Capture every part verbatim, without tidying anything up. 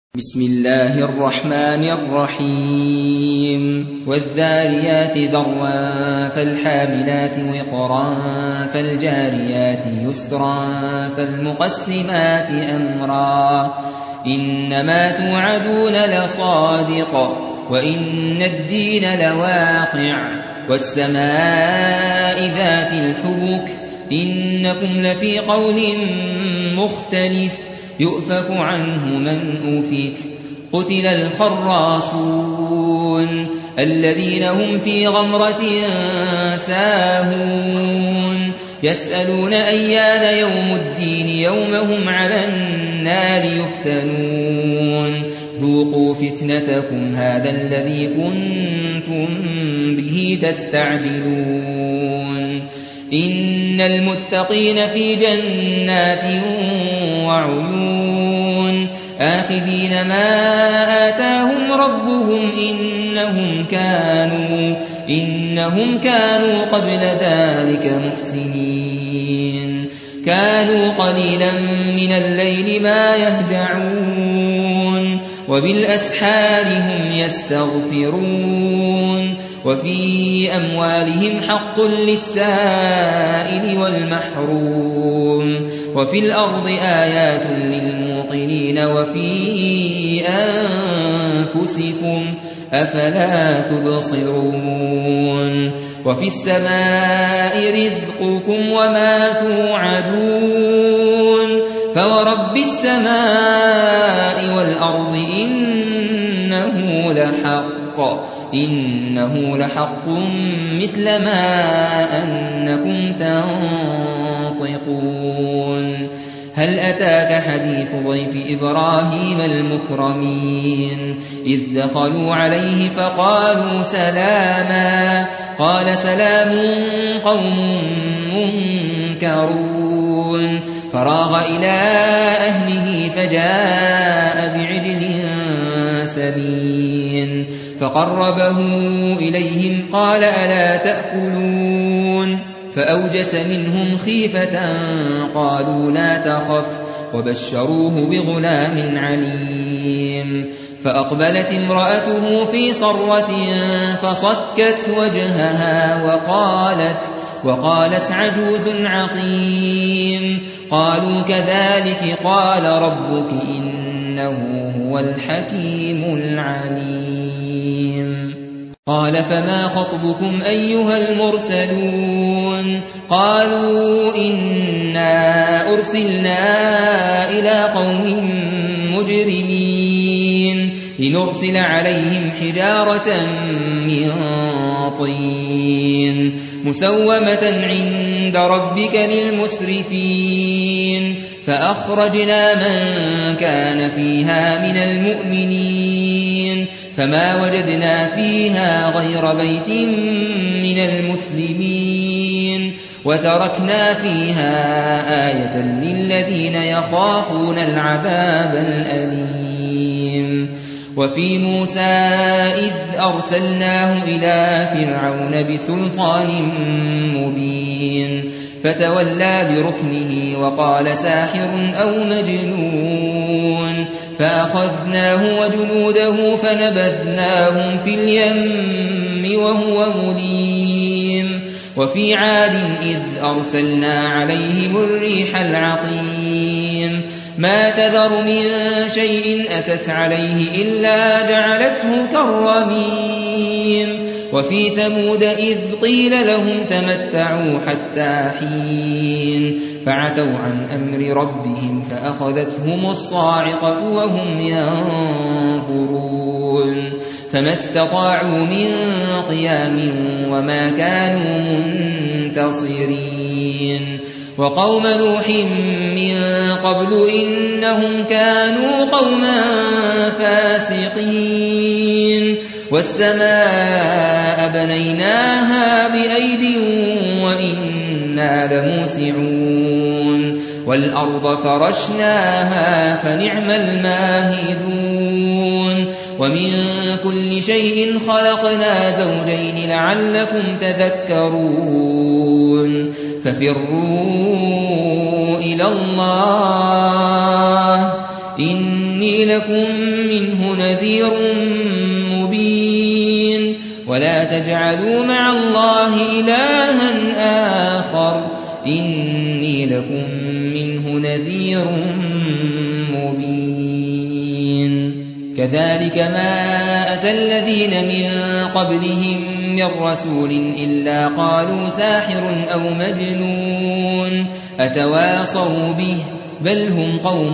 بسم الله الرحمن الرحيم والذاريات ذروا فالحاملات وقرا فالجاريات يسرا فالمقسمات أمرا إنما توعدون لصادق وإن الدين لواقع والسماء ذات الحبك إنكم لفي قول مختلف يؤفك عنه من أفك قتل الخراصون الذين هم في غمرة ساهون يسألون أيان يوم الدين يوم هم على النار يفتنون ذوقوا فتنتكم هذا الذي كنتم به تستعجلون إن المتقين في جنات وعيون آخذين ما آتاهم ربهم إنهم كانوا إنهم كانوا قبل ذلك محسنين كانوا قليلا من الليل ما يهجعون وبالأسحار هم يستغفرون وفي أموالهم حق للسائل والمحروم وفي الأرض آيات للموقنين وفي أنفسكم أفلا تبصرون وفي السماء رزقكم وما توعدون فورب السماء والأرض إنه لحق إنه لحق مثل ما أنكم تنطقون هل أتاك حديث ضيف إبراهيم المكرمين إذ دخلوا عليه فقالوا سلاما قال سلام قوم منكرون فراغ إلى أهله فجاء بعجل سمين فقربه إليهم قال ألا تأكلون فأوجس منهم خيفة قالوا لا تخف وبشروه بغلام عليم فأقبلت امرأته في صرة فصكت وجهها وقالت وقالت عجوز عقيم قالوا كذلك قال ربك إنه هو الحكيم العليم قال فما خطبكم أيها المرسلون قالوا إنا أرسلنا إلى قوم مجرمين لنرسل عليهم حجارة من طين مسومة عند ربك للمسرفين فأخرجنا من كان فيها من المؤمنين فما وجدنا فيها غير بيت من المسلمين وتركنا فيها آية للذين يخافون العذاب الأليم وفي موسى إذ أرسلناه إلى فرعون بسلطان مبين فتولى بركنه وقال ساحر أو مجنون فأخذناه وجنوده فنبذناهم في اليم وهو مليم وفي عاد إذ أرسلنا عليهم الريح العقيم ما تذر من شيء أتت عليه إلا جعلته كالرميم وفي ثمود إذ قيل لهم تمتعوا حتى حين فعتوا عن أمر ربهم فأخذتهم الصاعقة وهم ينظرون فما استطاعوا من قيام وما كانوا منتصرين وقوم نوح من قبل إنهم كانوا قوما فاسقين والسماء بنيناها بأيد وإنا لموسعون والأرض فرشناها فنعم الماهدون ومن كل شيء خلقنا زوجين لعلكم تذكرون ففروا إلى الله إن إني لكم منه نذير مبين ولا تجعلوا مع الله إلها آخر إني لكم منه نذير مبين كذلك ما أتى الذين من قبلهم من رسول إلا قالوا ساحر أو مجنون أتواصوا به بل هم قوم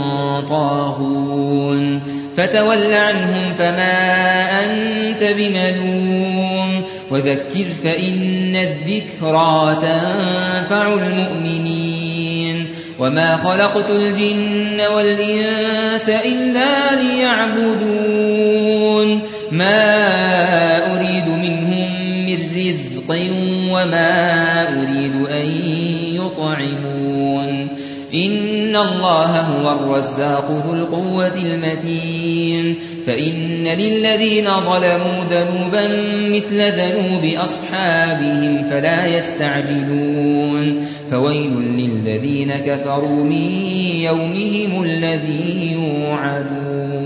طاغون فتول عنهم فما أنت بملوم وذكر فإن الذكرى تنفع المؤمنين وما خلقت الجن والإنس إلا ليعبدون ما أريد منهم من رزق وما أريد أن يطعمون إن الله هو الرزاق ذو القوة المتين فإن للذين ظلموا ذنوبا مثل ذنوب أصحابهم فلا يستعجلون فويل للذين كفروا من يومهم الذي يوعدون